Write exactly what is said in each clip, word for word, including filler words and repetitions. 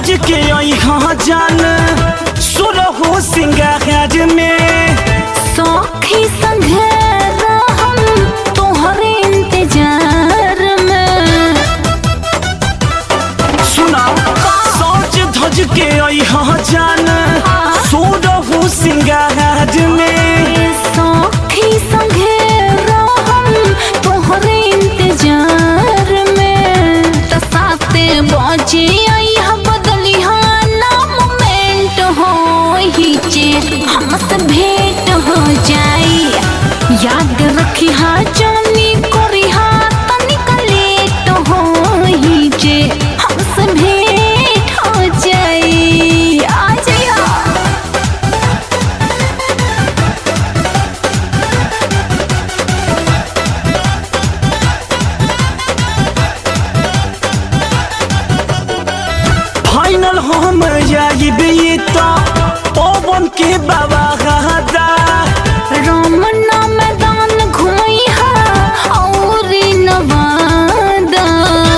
धज के यहाँ जान सुरहु सिंगार में सौखी संगे हम तोहरे इंतजार में। सुना सोच धज के यहाँ जान सुरहु सिंगार में सौखी संगे हम तोहरे इंतजार में। त साते बजे बदलिहा ना मोमेंट हो हीचे हमसे भेंट हो जाई। याद रखिहा जानी करिहा तनिक लेट हो हीचे हमसे भेंट हो जाई। आ जाइहा। फाइनल हम जाइबे तो पवन के बाबा गादा रमना मैदान घुमैहा और नवादा।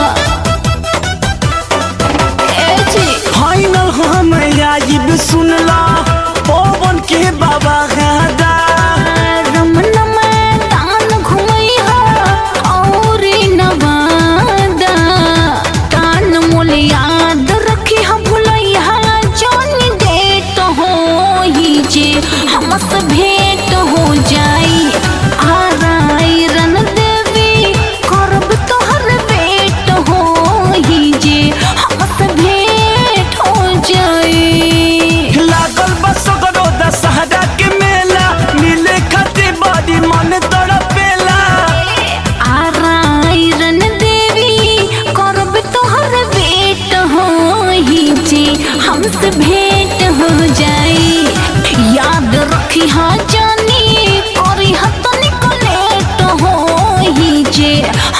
ए जी फाइनल हम जाइब सुनला पवन के बाबा गादा रमना मैदान घुमैहा और नवादा। कान मोल याद रखिहा भुलैहा जानी डेट हो हीचे हमसे भेंट हो जाई। आराई रन देवी करब तोहर बेट हो हीचे हमसे भेंट हो जाई। लागल बस गरो दशहरा के मेला मिले खातिर बड़ी मन तड़पेला। आराई रन देवी करब तोहर बेट हो हीचे हमसे भेंट हो जाई। याद रखिहा जानी करिहा तनिक लेट हो हीचे